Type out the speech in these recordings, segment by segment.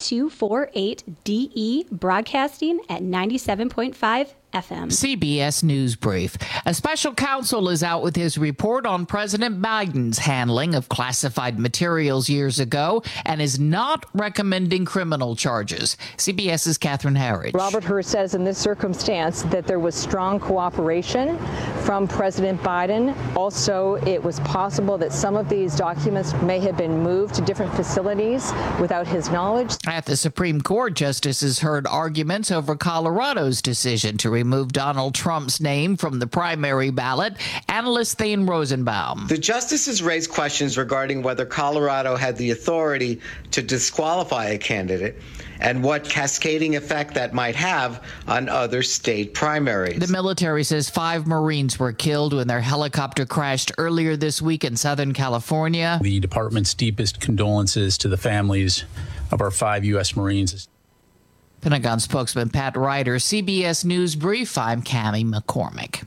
K248DE, broadcasting at 97.5 FM. CBS News Brief. A special counsel is out with his report on President Biden's handling of classified materials years ago and is not recommending criminal charges. CBS's Catherine Harridge. Robert Hur says in this circumstance that there was strong cooperation from President Biden. Also, it was possible that some of these documents may have been moved to different facilities without his knowledge. At the Supreme Court, justices heard arguments over Colorado's decision to remove Donald Trump's name from the primary ballot. Analyst Thane Rosenbaum. The justices raised questions regarding whether Colorado had the authority to disqualify a candidate and what cascading effect that might have on other state primaries. The military says 5 Marines were killed when their helicopter crashed earlier this week in Southern California. The department's deepest condolences to the families of our 5 U.S. Marines. Pentagon spokesman Pat Ryder, CBS News Brief. I'm Cammie McCormick.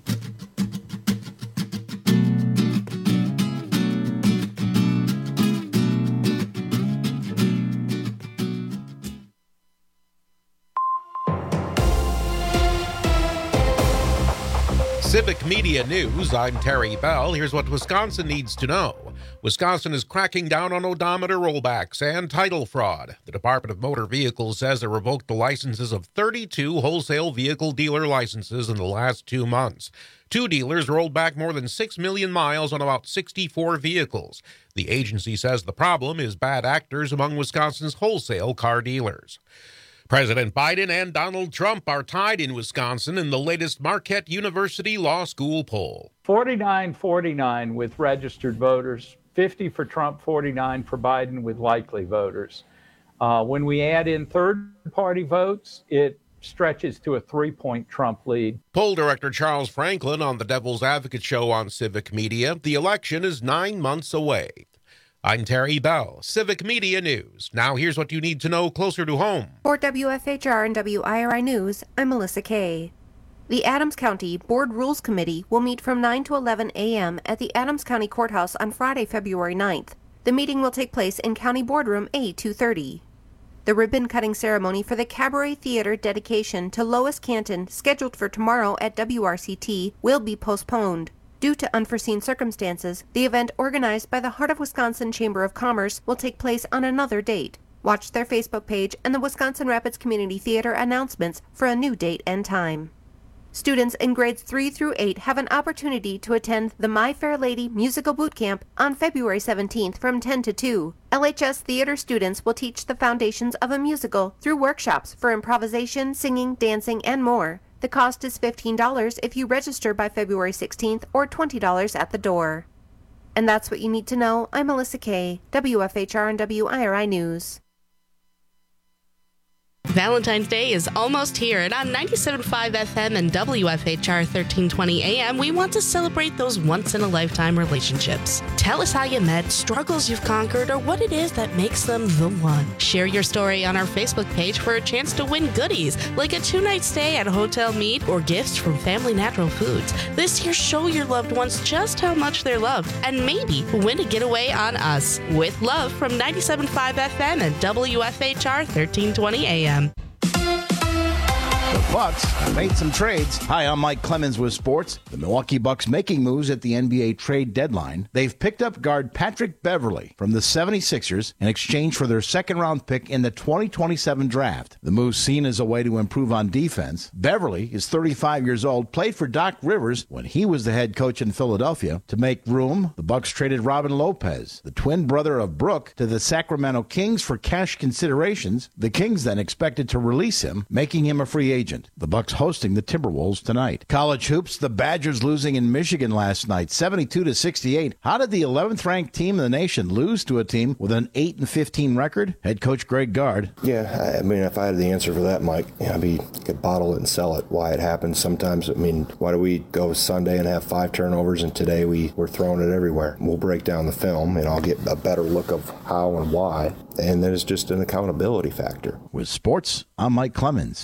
Civic Media News, I'm Terry Bell. Here's what Wisconsin needs to know. Wisconsin is cracking down on odometer rollbacks and title fraud. The Department of Motor Vehicles says it revoked the licenses of 32 wholesale vehicle dealer licenses in the last 2 months. 2 dealers rolled back more than 6 million miles on about 64 vehicles. The agency says the problem is bad actors among Wisconsin's wholesale car dealers. President Biden and Donald Trump are tied in Wisconsin in the latest Marquette University Law School poll. 49-49 with registered voters, 50 for Trump, 49 for Biden with likely voters. When we add in third-party votes, it stretches to a 3-point Trump lead. Poll director Charles Franklin on the Devil's Advocate show on Civic Media. The election is 9 months away. I'm Terry Bell, Civic Media News. Now here's what you need to know closer to home. For WFHR and WIRI News, I'm Melissa Kay. The Adams County Board Rules Committee will meet from 9 to 11 a.m. at the Adams County Courthouse on Friday, February 9th. The meeting will take place in County Boardroom A230. The ribbon-cutting ceremony for the Cabaret Theater dedication to Lois Canton, scheduled for tomorrow at WRCT, will be postponed. Due to unforeseen circumstances, the event organized by the Heart of Wisconsin Chamber of Commerce will take place on another date. Watch their Facebook page and the Wisconsin Rapids Community Theater announcements for a new date and time. Students in grades 3 through 8 have an opportunity to attend the My Fair Lady Musical Boot Camp on February 17th from 10 to 2. LHS theater students will teach the foundations of a musical through workshops for improvisation, singing, dancing, and more. The cost is $15 if you register by February 16th or $20 at the door. And that's what you need to know. I'm Melissa Kay, WFHR and WIRI News. Valentine's Day is almost here, and on 97.5 FM and WFHR 1320 AM, we want to celebrate those once-in-a-lifetime relationships. Tell us how you met, struggles you've conquered, or what it is that makes them the one. Share your story on our Facebook page for a chance to win goodies, like a 2-night stay at Hotel Mead or gifts from Family Natural Foods. This year, show your loved ones just how much they're loved, and maybe win a getaway on us. With love from 97.5 FM and WFHR 1320 AM. The Bucks have made some trades. Hi, I'm Mike Clemens with sports. The Milwaukee Bucks making moves at the NBA trade deadline. They've picked up guard Patrick Beverley from the 76ers in exchange for their second-round pick in the 2027 draft. The move seen as a way to improve on defense. Beverley is 35 years old, played for Doc Rivers when he was the head coach in Philadelphia. To make room, the Bucks traded Robin Lopez, the twin brother of Brooke, to the Sacramento Kings for cash considerations. The Kings then expected to release him, making him a free agent. The Bucks hosting the Timberwolves tonight. College hoops, the Badgers losing in Michigan last night, 72-68. How did the 11th-ranked team in the nation lose to a team with an 8-15 record? Head coach Greg Gard. Yeah, I mean, if I had the answer for that, Mike, you could bottle it and sell it. Why it happens sometimes. I mean, why do we go Sunday and have 5 turnovers and today we're throwing it everywhere? We'll break down the film and I'll get a better look of how and why. And then it's just an accountability factor. With sports, I'm Mike Clemens.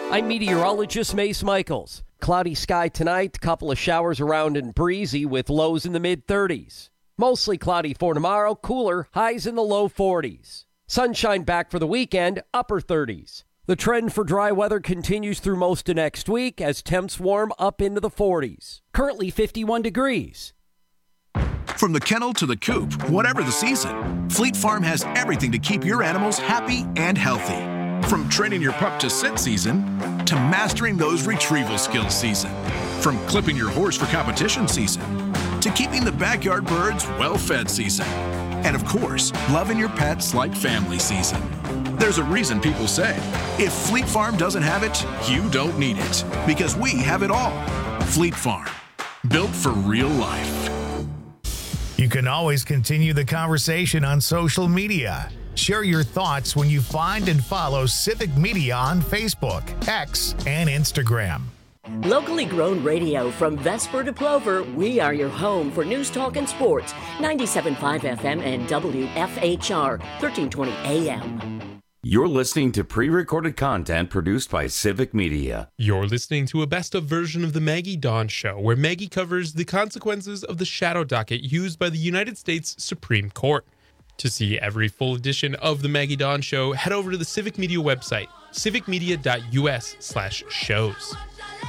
I'm meteorologist Mace Michaels. Cloudy sky tonight, couple of showers around and breezy with lows in the mid-30s. Mostly cloudy for tomorrow, cooler, highs in the low 40s. Sunshine back for the weekend, upper 30s. The trend for dry weather continues through most of next week as temps warm up into the 40s. Currently 51 degrees. From the kennel to the coop, whatever the season, Fleet Farm has everything to keep your animals happy and healthy. From training your pup to sit season, to mastering those retrieval skills season. From clipping your horse for competition season, to keeping the backyard birds well-fed season. And of course, loving your pets like family season. There's a reason people say, if Fleet Farm doesn't have it, you don't need it. Because we have it all. Fleet Farm, built for real life. You can always continue the conversation on social media. Share your thoughts when you find and follow Civic Media on Facebook, X, and Instagram. Locally grown radio from Vesper to Plover, we are your home for news, talk, and sports. 97.5 FM and WFHR, 1320 AM. You're listening to pre-recorded content produced by Civic Media. You're listening to a best-of version of the Maggie Dawn Show, where Maggie covers the consequences of the shadow docket used by the United States Supreme Court. To see every full edition of the Maggie Dawn Show, head over to the Civic Media website, civicmedia.us/shows.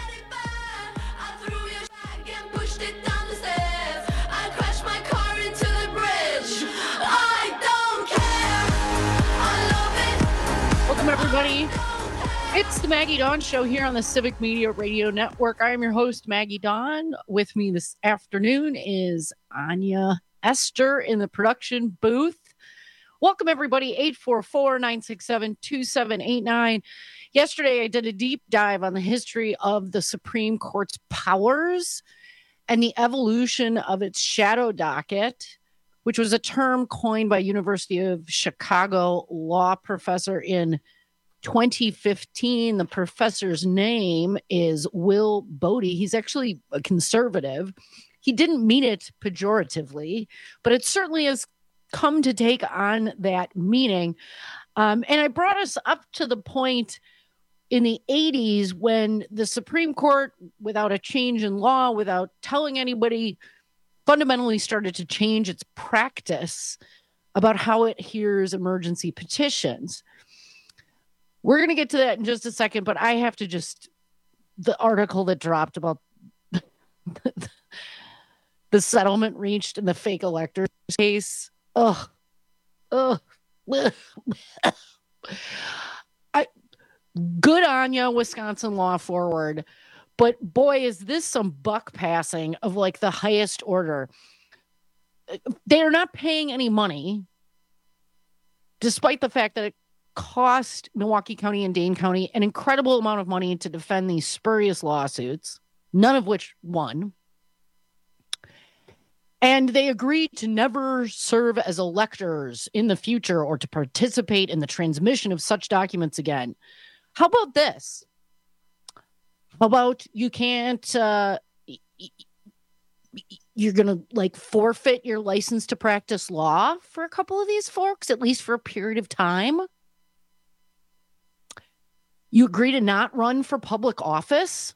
Welcome, everybody. It's the Maggie Dawn Show here on the Civic Media Radio Network. I am your host, Maggie Dawn. With me this afternoon is Anya Esther in the production booth. Welcome, everybody. 844-967-2789. Yesterday, I did a deep dive on the history of the Supreme Court's powers and the evolution of its shadow docket, which was a term coined by University of Chicago law professor in 2015. The professor's name is Will Bodie. He's actually a conservative. He didn't mean it pejoratively, but it certainly has come to take on that meaning. And I brought us up to the point in the 80s when the Supreme Court, without a change in law, without telling anybody, fundamentally started to change its practice about how it hears emergency petitions. We're going to get to that in just a second, but I have to the article that dropped about the settlement reached in the fake electors case. Good on you, Wisconsin law forward. But boy, is this some buck passing of like the highest order. They are not paying any money, despite the fact that it cost Milwaukee County and Dane County an incredible amount of money to defend these spurious lawsuits, none of which won. And they agreed to never serve as electors in the future or to participate in the transmission of such documents again. How about this? How about you can't, you're going to like forfeit your license to practice law for a couple of these folks, at least for a period of time? You agree to not run for public office?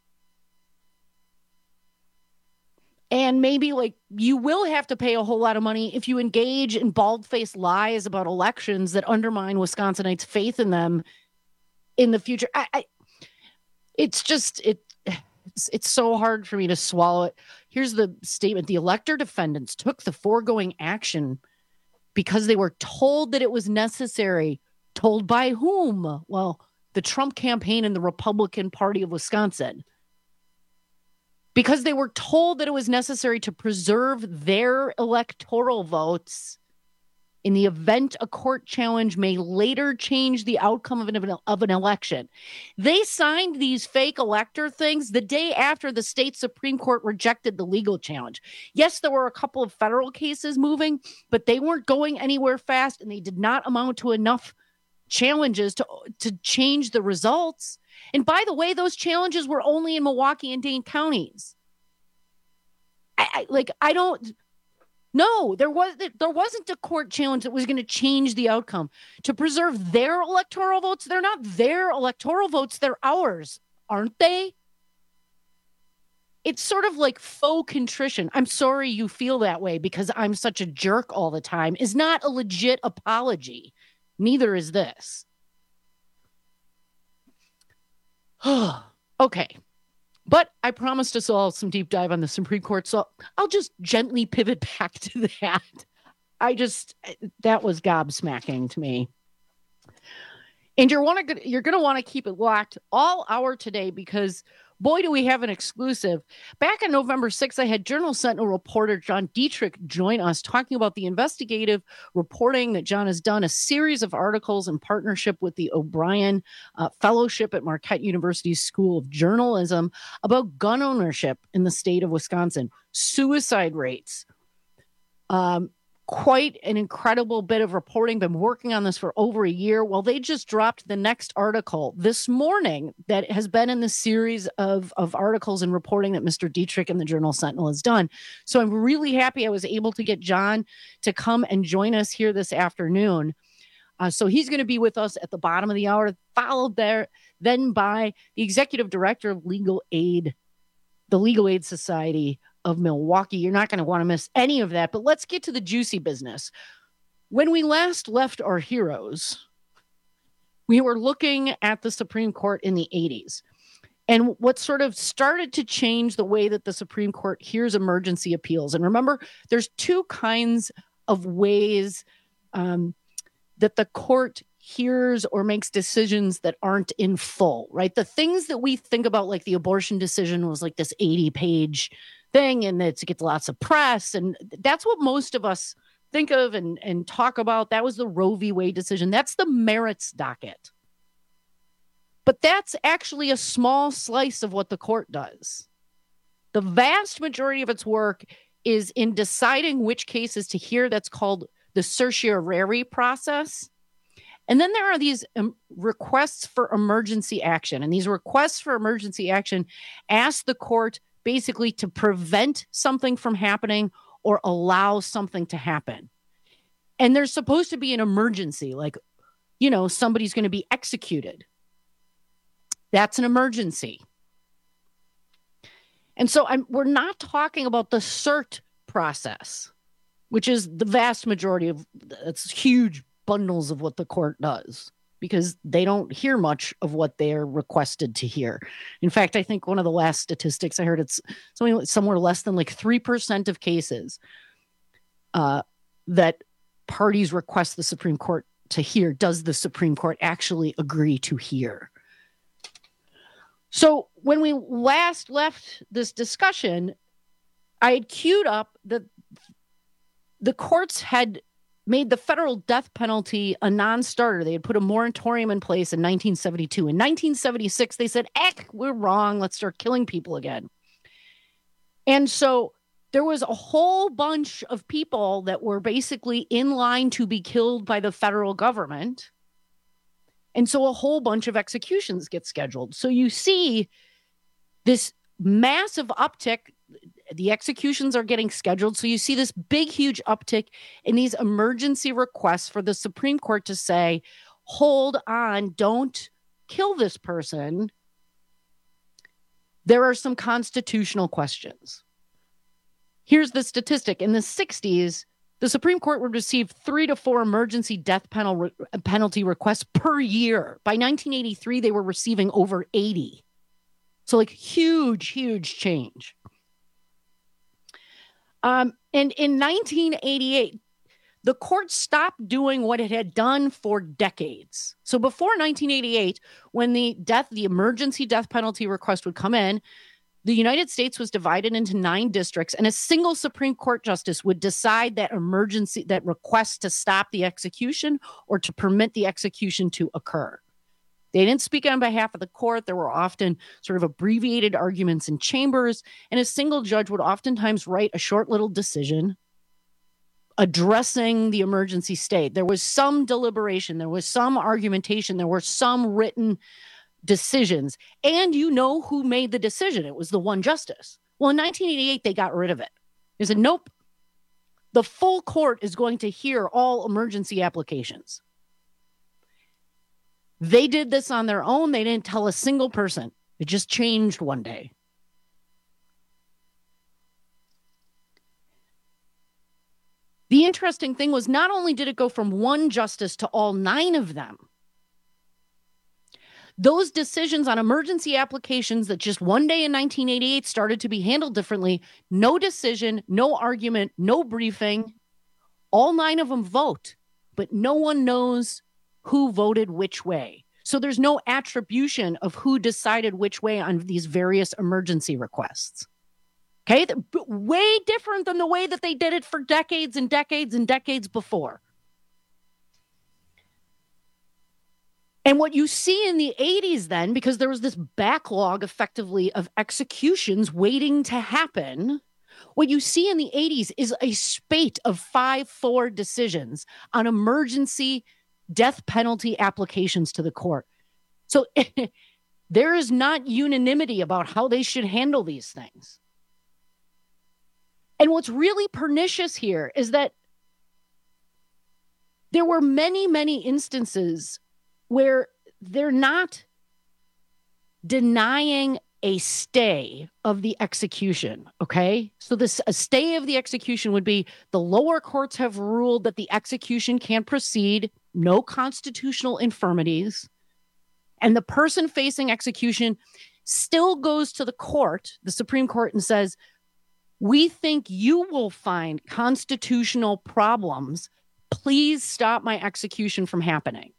And maybe like you will have to pay a whole lot of money if you engage in bald-faced lies about elections that undermine Wisconsinites' faith in them in the future. It's so hard for me to swallow it. Here's the statement. The elector defendants took the foregoing action because they were told that it was necessary. Told by whom? Well, the Trump campaign and the Republican Party of Wisconsin. Because they were told that it was necessary to preserve their electoral votes in the event a court challenge may later change the outcome of an election. They signed these fake elector things the day after the state Supreme Court rejected the legal challenge. Yes, there were a couple of federal cases moving, but they weren't going anywhere fast, and they did not amount to enough challenges to change the results. And by the way, those challenges were only in Milwaukee and Dane counties. No, there wasn't a court challenge that was going to change the outcome. To preserve their electoral votes, they're not their electoral votes, they're ours, aren't they? It's sort of like faux contrition. I'm sorry you feel that way because I'm such a jerk all the time is not a legit apology. Neither is this. Okay. But I promised us all some deep dive on the Supreme Court, so I'll just gently pivot back to that. That was gobsmacking to me. And you're going to want to keep it locked all hour today because, boy, do we have an exclusive. Back on November 6th, I had Journal Sentinel reporter John Dietrich join us talking about the investigative reporting that John has done, a series of articles in partnership with the O'Brien Fellowship at Marquette University's School of Journalism about gun ownership in the state of Wisconsin, suicide rates. Quite an incredible bit of reporting. Been working on this for over a year. Well, they just dropped the next article this morning that has been in the series of articles and reporting that Mr. Dietrich and the Journal Sentinel has done. So I'm really happy I was able to get John to come and join us here this afternoon. So he's going to be with us at the bottom of the hour, followed then by the executive director of Legal Aid, the Legal Aid Society of Milwaukee. You're not going to want to miss any of that, but let's get to the juicy business. When we last left our heroes, we were looking at the Supreme Court in the 80s. And what sort of started to change the way that the Supreme Court hears emergency appeals. And remember, there's two kinds of ways that the court hears or makes decisions that aren't in full, right? The things that we think about, like the abortion decision was like this 80-page thing, and it gets lots of press. And that's what most of us think of and talk about. That was the Roe v. Wade decision. That's the merits docket. But that's actually a small slice of what the court does. The vast majority of its work is in deciding which cases to hear. That's called the certiorari process. And then there are these requests for emergency action. And these requests for emergency action ask the court basically to prevent something from happening or allow something to happen. And there's supposed to be an emergency, like, somebody's going to be executed. That's an emergency. And so we're not talking about the cert process, which is the vast majority of, it's huge bundles of what the court does, because they don't hear much of what they're requested to hear. In fact, I think one of the last statistics I heard, it's somewhere less than like 3% of cases that parties request the Supreme Court to hear, does the Supreme Court actually agree to hear. So when we last left this discussion, I had queued up that the courts had made the federal death penalty a non-starter. They had put a moratorium in place in 1972. In 1976, they said, we're wrong. Let's start killing people again. And so there was a whole bunch of people that were basically in line to be killed by the federal government. And so a whole bunch of executions get scheduled. So you see this massive uptick. The executions are getting scheduled. So you see this big, huge uptick in these emergency requests for the Supreme Court to say, hold on, don't kill this person. There are some constitutional questions. Here's the statistic. In the 60s, the Supreme Court would receive 3 to 4 emergency death penalty requests per year. By 1983, they were receiving over 80. So like huge, huge change. And in 1988, the court stopped doing what it had done for decades. So before 1988, when the emergency death penalty request would come in, the United States was divided into 9 districts, and a single Supreme Court justice would decide that request to stop the execution or to permit the execution to occur. They didn't speak on behalf of the court. There were often sort of abbreviated arguments in chambers, and a single judge would oftentimes write a short little decision addressing the emergency state. There was some deliberation. There was some argumentation. There were some written decisions. And you know who made the decision. It was the one justice. Well, in 1988, they got rid of it. They said, nope, The full court is going to hear all emergency applications. They did this on their own. They didn't tell a single person. It just changed one day. The interesting thing was not only did it go from one justice to all 9 of them, those decisions on emergency applications that just one day in 1988 started to be handled differently, no decision, no argument, no briefing, all 9 of them vote, but no one knows who voted which way. So there's no attribution of who decided which way on these various emergency requests. Okay, way different than the way that they did it for decades and decades and decades before. And what you see in the 80s then, because there was this backlog effectively of executions waiting to happen, what you see in the 80s is a spate of 5-4 decisions on emergency death penalty applications to the court. So there is not unanimity about how they should handle these things. And what's really pernicious here is that there were many, many instances where they're not denying a stay of the execution, okay? So a stay of the execution would be the lower courts have ruled that the execution can't proceed, no constitutional infirmities, and the person facing execution still goes to the court, the Supreme Court, and says, we think you will find constitutional problems. Please stop my execution from happening.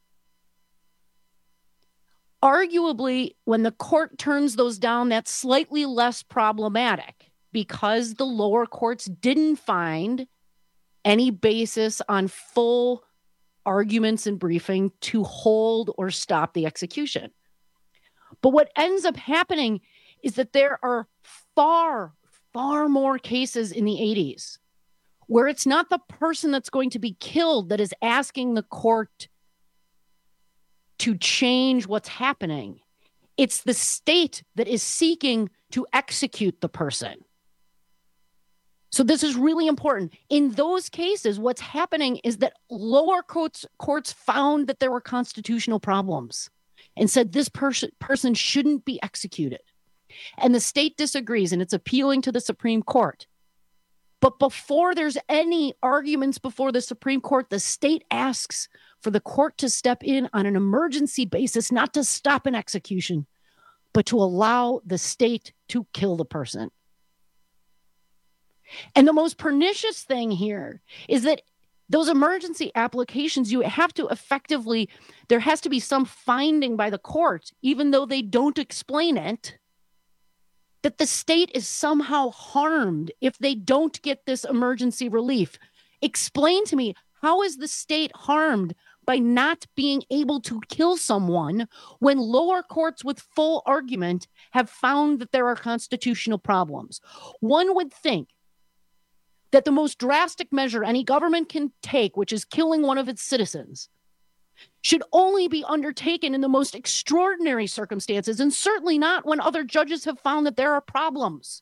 Arguably, when the court turns those down, that's slightly less problematic because the lower courts didn't find any basis on full arguments and briefing to hold or stop the execution. But what ends up happening is that there are far more cases in the 80s where it's not the person that's going to be killed that is asking the court to change what's happening. It's the state that is seeking to execute the person. So this is really important. In those cases, what's happening is that lower courts found that there were constitutional problems and said this person shouldn't be executed. And the state disagrees, and it's appealing to the Supreme Court. But before there's any arguments before the Supreme Court, the state asks for the court to step in on an emergency basis, not to stop an execution, but to allow the state to kill the person. And the most pernicious thing here is that those emergency applications, you have to effectively, there has to be some finding by the court, even though they don't explain it, that the state is somehow harmed if they don't get this emergency relief. Explain to me, how is the state harmed by not being able to kill someone when lower courts with full argument have found that there are constitutional problems? One would think that the most drastic measure any government can take, which is killing one of its citizens, should only be undertaken in the most extraordinary circumstances, and certainly not when other judges have found that there are problems.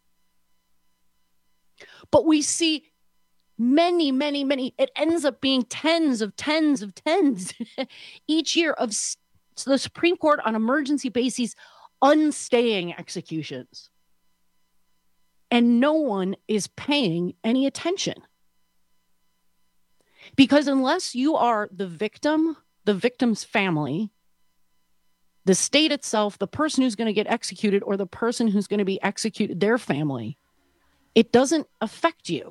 But we see many, it ends up being tens each year of the Supreme Court on emergency bases unstaying executions. And no one is paying any attention. Because unless you are the victim, the victim's family, the state itself, the person who's going to get executed, or the person who's going to be executed, their family, it doesn't affect you.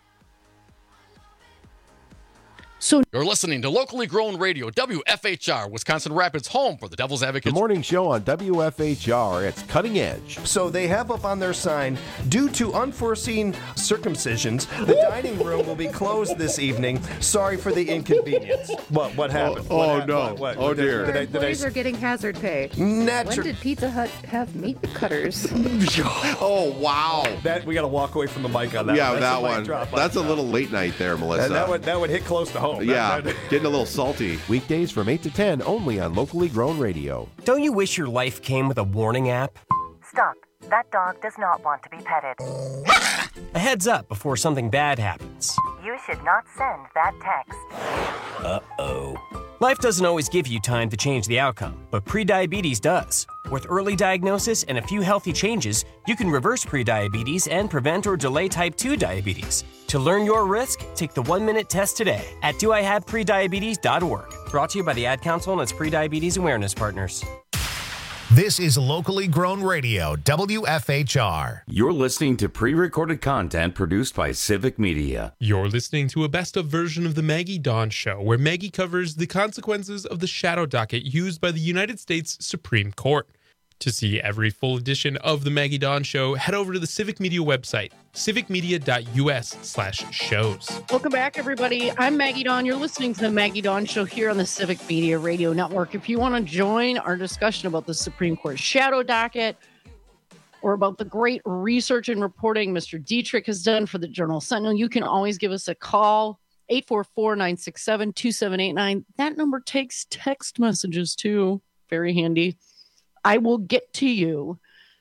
So you're listening to locally grown radio, WFHR, Wisconsin Rapids, home for the Devil's Advocate. The morning show on WFHR. It's Cutting Edge. So they have up on their sign, due to unforeseen circumcisions, the dining room will be closed this evening. Sorry for the inconvenience. What happened? Oh, dear. Employees are getting hazard pay. When did Pizza Hut have meat cutters? Oh, wow. That we got to walk away from the mic on that. Yeah, one. that one. That's a little late night there, Melissa. That would hit close to home. Yeah, getting a little salty. Weekdays from 8 to 10 only on locally grown radio. Don't you wish your life came with a warning app? Stop. That dog does not want to be petted. A heads up before something bad happens. You should not send that text. Uh-oh. Life doesn't always give you time to change the outcome, but prediabetes does. With early diagnosis and a few healthy changes, you can reverse prediabetes and prevent or delay type 2 diabetes. To learn your risk, take the 1-minute test today at doihaveprediabetes.org. Brought to you by the Ad Council and its prediabetes awareness partners. This is locally grown radio, WFHR. You're listening to pre-recorded content produced by Civic Media. You're listening to a best-of version of The Maggie Dawn Show, where Maggie covers the consequences of the shadow docket used by the United States Supreme Court. To see every full edition of The Maggie Dawn Show, head over to the Civic Media website, civicmedia.us/shows. Welcome back, everybody. I'm Maggie Dawn. You're listening to The Maggie Dawn Show here on the Civic Media Radio Network. If you want to join our discussion about the Supreme Court shadow docket or about the great research and reporting Mr. Dietrich has done for the Journal Sentinel, you can always give us a call, 844-967-2789. That number takes text messages, too. Very handy. I will get to you.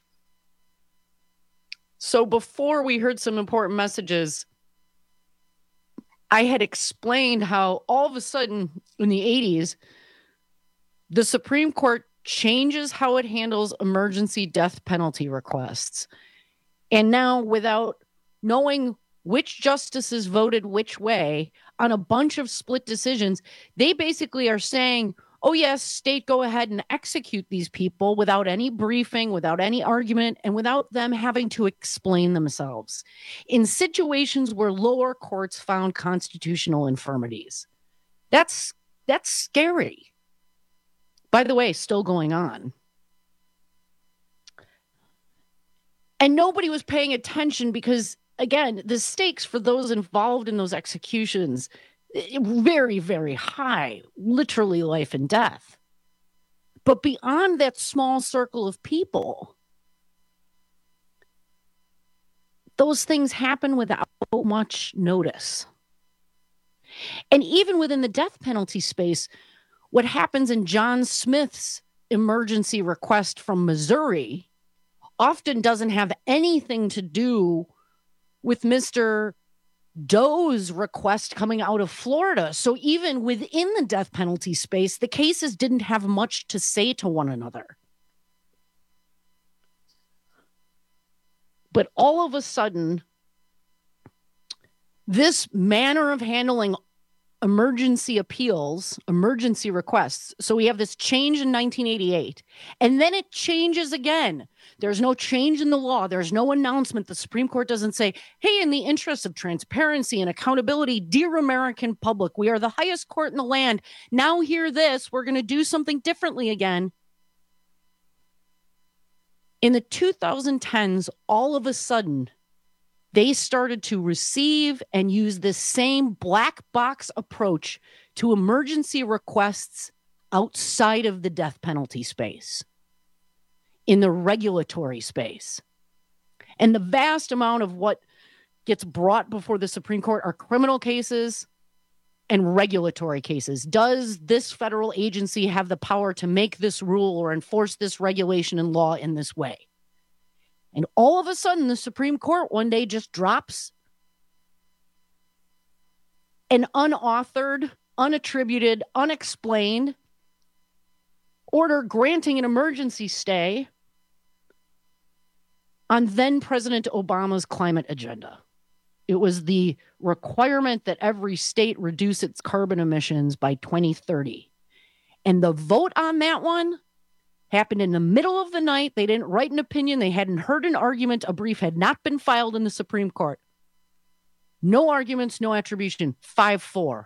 So before we heard some important messages, I had explained how all of a sudden in the 80s, the Supreme Court changes how it handles emergency death penalty requests. And now, without knowing which justices voted which way on a bunch of split decisions, they basically are saying, oh, yes, state, go ahead and execute these people without any briefing, without any argument, and without them having to explain themselves in situations where lower courts found constitutional infirmities. That's scary. By the way, still going on. And nobody was paying attention because, again, the stakes for those involved in those executions very, very high, literally life and death. But beyond that small circle of people, those things happen without much notice. And even within the death penalty space, what happens in John Smith's emergency request from Missouri often doesn't have anything to do with Mr. Doe's request coming out of Florida. So even within the death penalty space, the cases didn't have much to say to one another. But all of a sudden, this manner of handling emergency appeals, emergency requests. So we have this change in 1988, and then it changes again. There's no change in the law. There's no announcement. The Supreme Court doesn't say, hey, in the interest of transparency and accountability, dear American public, we are the highest court in the land. Now hear this. We're going to do something differently again. In the 2010s, all of a sudden, they started to receive and use this same black box approach to emergency requests outside of the death penalty space, in the regulatory space. And the vast amount of what gets brought before the Supreme Court are criminal cases and regulatory cases. Does this federal agency have the power to make this rule or enforce this regulation and law in this way? And all of a sudden, the Supreme Court one day just drops an unauthored, unattributed, unexplained order granting an emergency stay on then President Obama's climate agenda. It was the requirement that every state reduce its carbon emissions by 2030. And the vote on that one happened in the middle of the night. They didn't write an opinion. They hadn't heard an argument. A brief had not been filed in the Supreme Court. No arguments, no attribution. 5-4.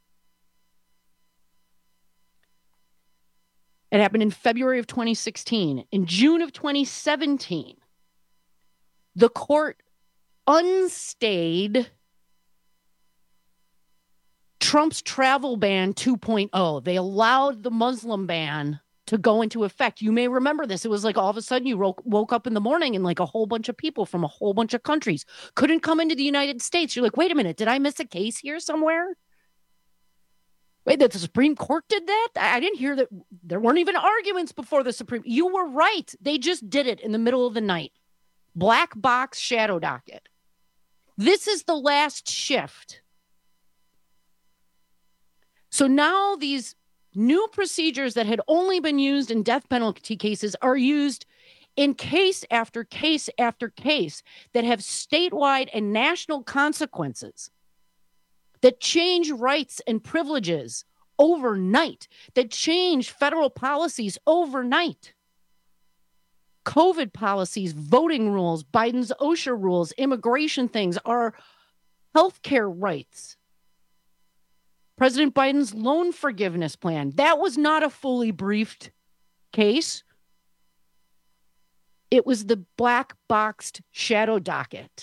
It happened in February of 2016. In June of 2017, the court unstayed Trump's travel ban 2.0. They allowed the Muslim ban to go into effect. You may remember this. It was like all of a sudden you woke up in the morning and like a whole bunch of people from a whole bunch of countries couldn't come into the United States. You're like, wait a minute, did I miss a case here somewhere? Wait, that the Supreme Court did that? I didn't hear that. There weren't even arguments before the Supreme. You were right. They just did it in the middle of the night. black box shadow docket. This is the last shift. So now these new procedures that had only been used in death penalty cases are used in case after case after case that have statewide and national consequences, that change rights and privileges overnight, that change federal policies overnight. COVID policies, voting rules, Biden's OSHA rules, immigration things, our healthcare rights. President Biden's loan forgiveness plan. That was not a fully briefed case. It was the black boxed shadow docket.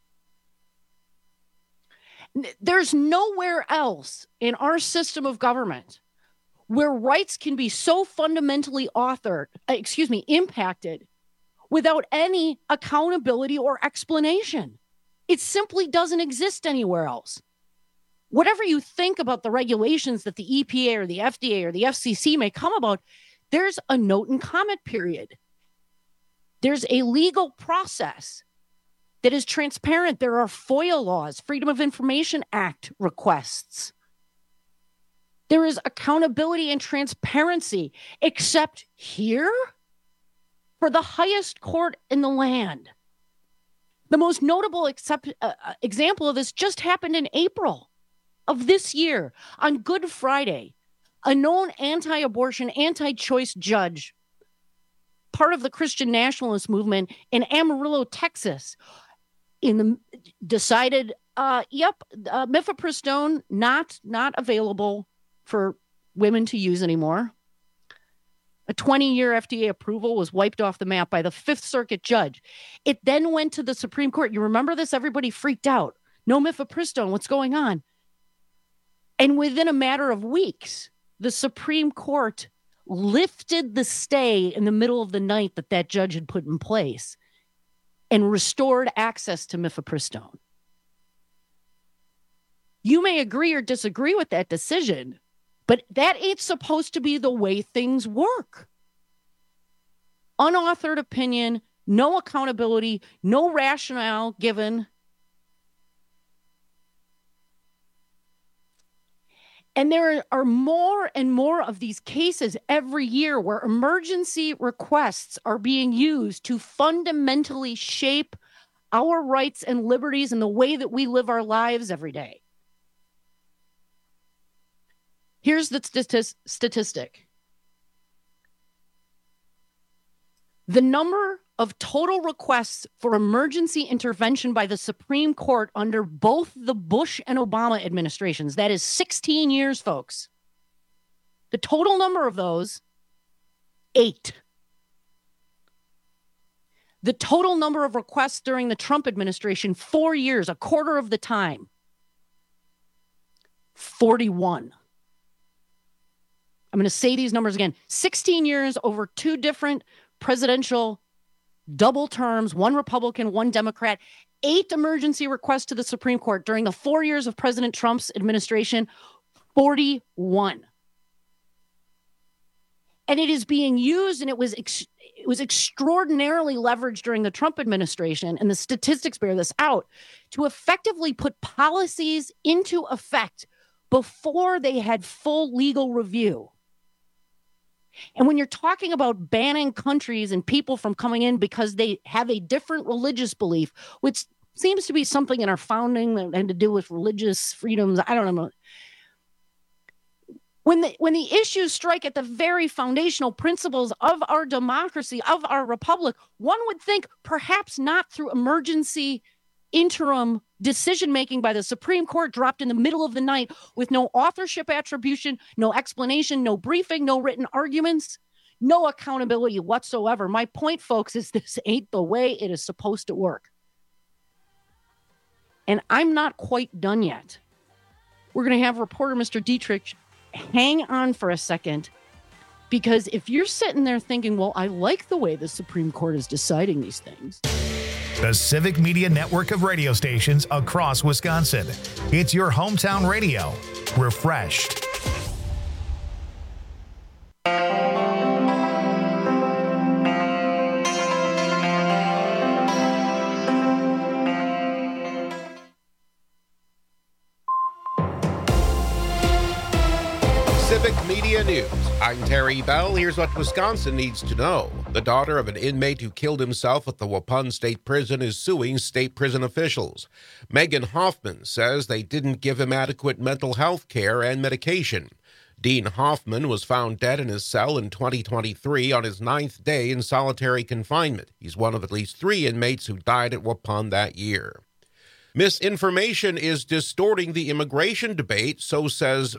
There's nowhere else in our system of government where rights can be so fundamentally impacted without any accountability or explanation. It simply doesn't exist anywhere else. Whatever you think about the regulations that the EPA or the FDA or the FCC may come about, there's a note and comment period. There's a legal process that is transparent. There are FOIA laws, Freedom of Information Act requests. There is accountability and transparency, except here for the highest court in the land. The most notable example of this just happened in April of this year. On Good Friday, a known anti-abortion, anti-choice judge, part of the Christian nationalist movement in Amarillo, Texas, decided, mifepristone not available for women to use anymore. A 20-year FDA approval was wiped off the map by the Fifth Circuit judge. It then went to the Supreme Court. You remember this? Everybody freaked out. No mifepristone. What's going on? And within a matter of weeks, the Supreme Court lifted the stay in the middle of the night that judge had put in place and restored access to mifepristone. You may agree or disagree with that decision, but that ain't supposed to be the way things work. Unauthored opinion, no accountability, no rationale given. And there are more and more of these cases every year where emergency requests are being used to fundamentally shape our rights and liberties and the way that we live our lives every day. Here's the statistic. The number of total requests for emergency intervention by the Supreme Court under both the Bush and Obama administrations, that is 16 years, folks. The total number of those, 8. The total number of requests during the Trump administration, 4 years, a quarter of the time, 41. I'm going to say these numbers again. 16 years over 2 different presidential double terms, 1 Republican, 1 Democrat, 8 emergency requests to the Supreme Court during the 4 years of President Trump's administration, 41. And it is being used, and it was extraordinarily leveraged during the Trump administration, and the statistics bear this out, to effectively put policies into effect before they had full legal review. And when you're talking about banning countries and people from coming in because they have a different religious belief, which seems to be something in our founding that had to do with religious freedoms, I don't know. When the issues strike at the very foundational principles of our democracy, of our republic, one would think perhaps not through emergency interim decision-making by the Supreme Court dropped in the middle of the night with no authorship attribution, no explanation, no briefing, no written arguments, no accountability whatsoever. My point, folks, is this ain't the way it is supposed to work. And I'm not quite done yet. We're going to have reporter Mr. Dietrich hang on for a second, because if you're sitting there thinking, well, I like the way the Supreme Court is deciding these things. The Civic Media network of radio stations across Wisconsin. It's your hometown radio. Refreshed. Civic Media News. I'm Terry Bell. Here's what Wisconsin needs to know. The daughter of an inmate who killed himself at the Waupun State Prison is suing state prison officials. Megan Hoffman says they didn't give him adequate mental health care and medication. Dean Hoffman was found dead in his cell in 2023 on his 9th day in solitary confinement. He's one of at least 3 inmates who died at Waupun that year. Misinformation is distorting the immigration debate, so says